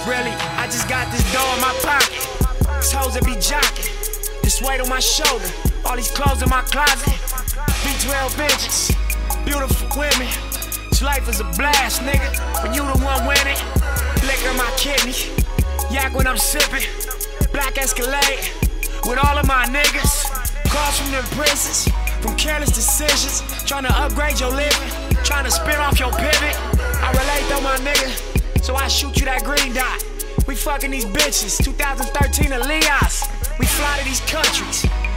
Really, I just got this dough in my pocket. These hoes that be jocking, this weight on my shoulder, all these clothes in my closet. B12 bitches, beautiful women. This life is a blast, nigga, when you the one winning. Liquor in my kidney, yak when I'm sipping. Black Escalade, with all of my niggas. Calls from them prisons, from careless decisions. Tryna upgrade your living, tryna spin off your pivot. I relate though, my nigga, so I shoot you that green dot. We fucking these bitches, 2013 Elias. We fly to these countries,